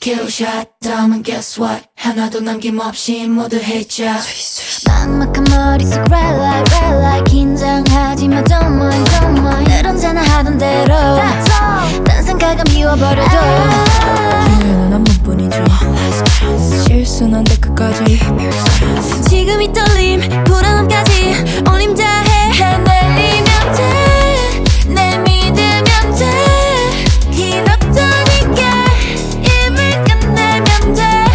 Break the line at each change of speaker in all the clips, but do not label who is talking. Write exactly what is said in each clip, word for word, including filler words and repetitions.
Killshot 다음은 guess what 하나도 남김없이 모두 해자
막막한 머릿속 red light red light 긴장하지 마 don't mind don't mind 늘 언제나 하던 대로 딴 생각은 미워버려도
기회는 한 번뿐이지 실수는 안 돼 끝까지
지금 이 떨림 불안함까지 올림 다해 해내리면 돼내 믿으면 돼 이렇다니까 입을 끝내면 돼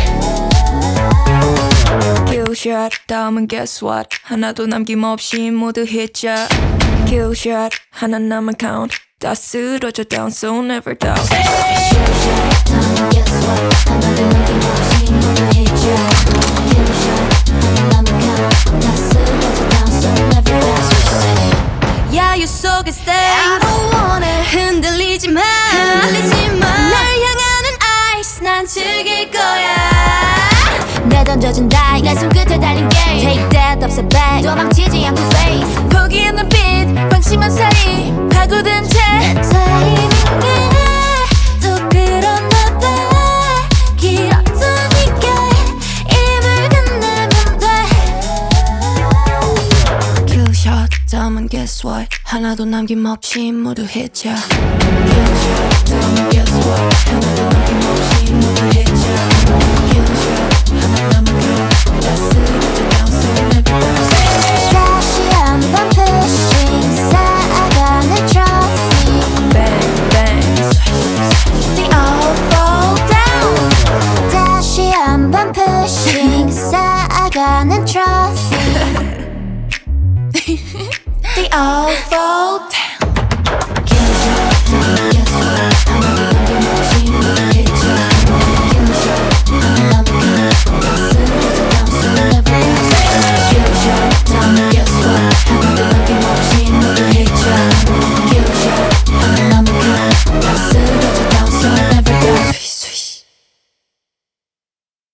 Killshot 다음은 guess what 하나도 남김없이 모두 해자 Killshot 하나 남은 count 다 쓰러져 down so never doubt
Killshot 다음은 guess what 하나도 남김없이 모두 해줘 Killshot 하나 남은 count 다 쓰러져 down so never doubt
야유 속에 stay
I don't want it
흔들리지 마
흔들리지 마
날 향하는 ice 난 즐길 거야
내 던져준 다이 내 손끝에 달린 게임 Take that 없어 back 도망치지 않고 face
포기한 눈빛 방심한 사이 파고든 채
내 타이밍에 또 그러나 봐 길었으니까 입을 끝내면 돼
Killshot 다음은 guess what 하나도 남김없이 모두 해자 Killshot 다음은 guess what 하나도 남김없이